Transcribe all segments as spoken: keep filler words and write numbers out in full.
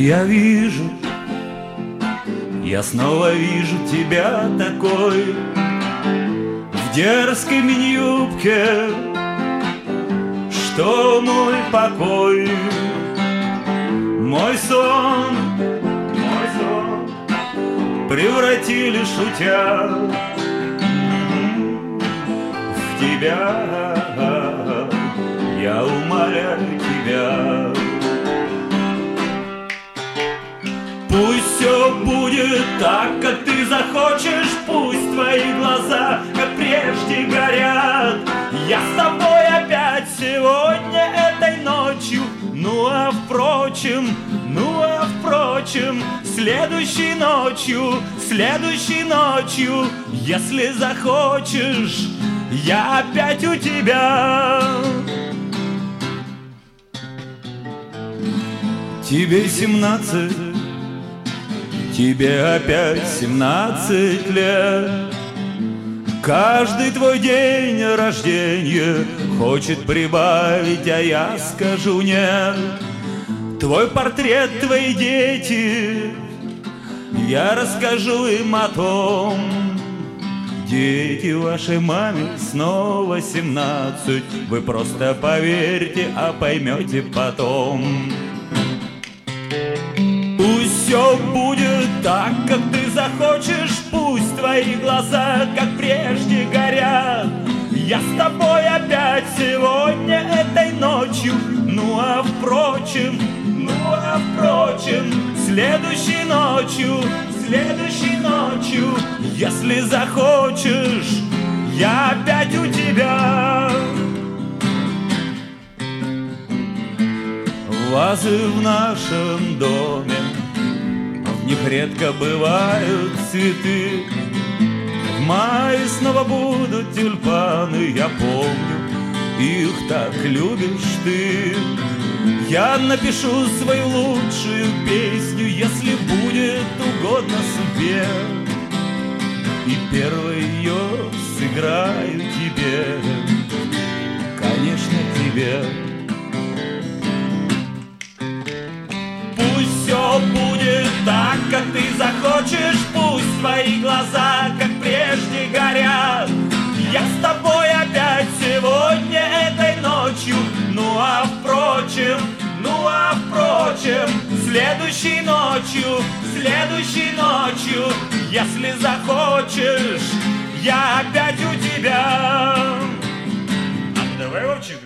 Я вижу, я снова вижу тебя такой, в дерзкой мини-юбке, что мой покой, мой сон, мой сон превратили, шутя, в тебя. Я умоляю тебя. Пусть все будет так, как ты захочешь, пусть твои глаза, как прежде, горят. Я с тобой опять сегодня, этой ночью. Ну а впрочем, ну а впрочем, следующей ночью, следующей ночью, если захочешь, я опять у тебя. Тебе семнадцать, тебе опять семнадцать лет. Каждый твой день рождения хочет прибавить, а я скажу нет. Твой портрет, твои дети, я расскажу им о том. Дети, вашей маме снова семнадцать. Вы просто поверьте, а поймете потом. Пусть все будет так, как ты захочешь, пусть твои глаза, как прежде, горят. Я с тобой опять сегодня, этой ночью. Ну а впрочем, ну а впрочем, следующей ночью, следующей ночью, если захочешь, я опять у тебя. Вазы в нашем доме, в них редко бывают цветы. В мае снова будут тюльпаны, я помню, их так любишь ты. Я напишу свою лучшую песню, если будет угодно судьбе, и первой ее сыграю тебе, конечно, тебе. Пусть все будет так, как ты захочешь, пусть твои глаза, как прежде, горят. Я с тобой опять сегодня, этой ночью. Ну а впрочем, ну а впрочем, следующей ночью, следующей ночью, если захочешь, я опять у тебя. А давай, Вовчик.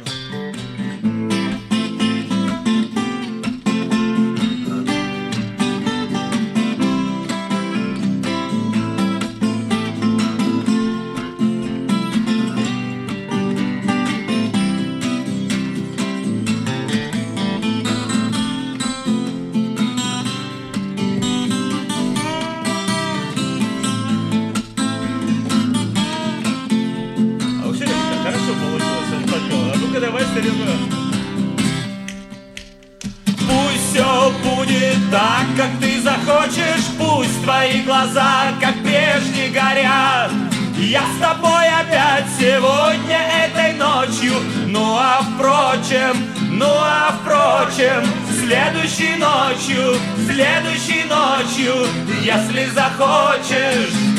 Пусть все будет так, как ты захочешь, пусть твои глаза, как прежде, горят. Я с тобой опять сегодня, этой ночью. Ну а впрочем, ну а впрочем, следующей ночью, следующей ночью, если захочешь,